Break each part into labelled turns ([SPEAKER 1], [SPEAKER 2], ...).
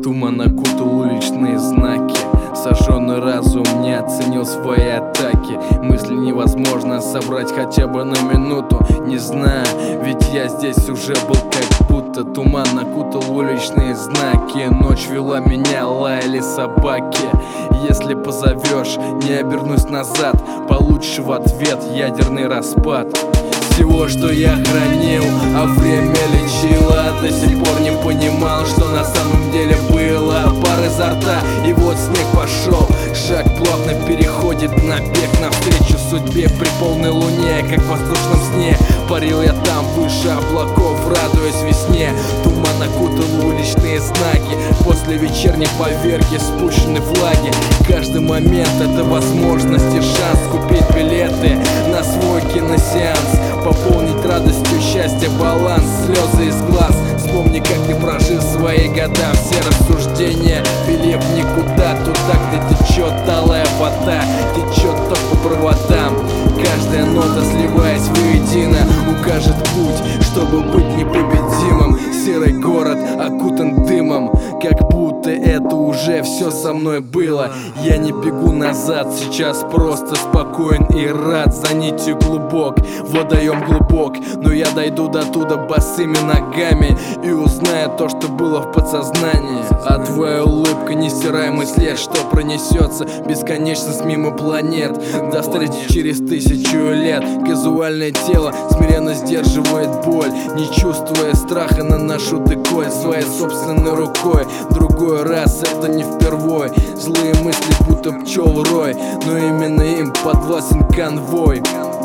[SPEAKER 1] Туман окутал уличные знаки. Сожженный разум не оценил свои атаки. Мысли невозможно собрать хотя бы на минуту. Не знаю, ведь я здесь уже был как будто. Туман окутал уличные знаки. Ночь вела меня, лаяли собаки. Если позовешь, не обернусь назад. Получишь в ответ ядерный распад. Всего, что я хранил, а время лечило. До сих пор не понимал, что на самом деле было. Пар изо рта, и вот снег пошел. Шаг плавно переходит на бег навстречу судьбе. При полной луне, как в воздушном сне, парил я там выше облаков, радуясь весне. Туман окутал уличные знаки. После вечерней поверки спущены флаги. Каждый момент — это возможность и шанс купить билеты на свой киносеанс, пополнить радостью счастья баланс, слезы из глаз. Вспомни, как ты прожил свои года. Все рассуждения вели в никуда, туда, где течет алая вода, течет ток по проводам. Каждая нота, сливаясь воедино, укажет путь, чтобы быть непобедимым. Серый город окутан дымом, как будто это уже все со мной было. Я не бегу назад, сейчас просто спокоен и рад. За нитью глубок, водоем глубок, но я дойду до туда босыми ногами и узнаю то, что было в подсознании. А твоя улыбка — нестираемый след, что пронесется бесконечность мимо планет до встречи через 1000 лет. Казуальное тело смиренно сдерживает боль, не чувствуя страха, наношу деколь своей собственной рукой. Другой раз это не впервой. Злые мысли будто пчел рой, но именно им подвластен конвой.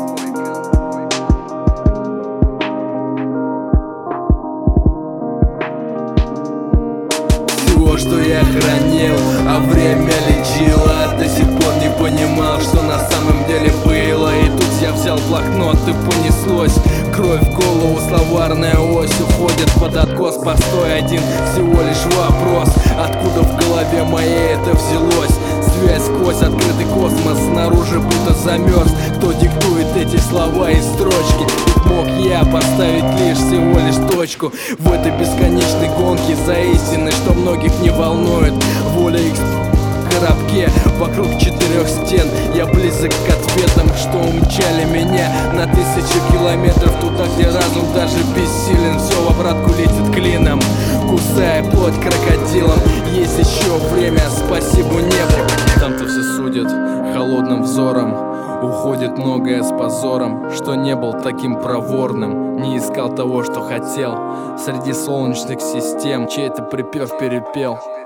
[SPEAKER 1] Всего, что я хранил, а время лечило. До сих пор не понимал, что на самом деле было. И тут я взял блокнот, и понеслось. Кровь в голову, словарная ось уходит под откос. Постой, один всего лишь вопрос: откуда в голове моей это взялось? Связь сквозь открытый космос, снаружи будто замерз. Кто диктует эти слова и строчки? Ведь мог я поставить лишь всего лишь точку в этой бесконечной гонке за истиной, что многих не волнует. Воля их в коробке вокруг 4 стен. Я близок к ответам, что умчали меня на 1000 километров туда, где разум даже бессилен. Все в обратку летит клином, кусая плоть крокодилом. Есть еще время, спасибо небу. Там-то все судят холодным взором. Уходит многое с позором, что не был таким проворным, не искал того, что хотел среди солнечных систем, чей-то припев перепел.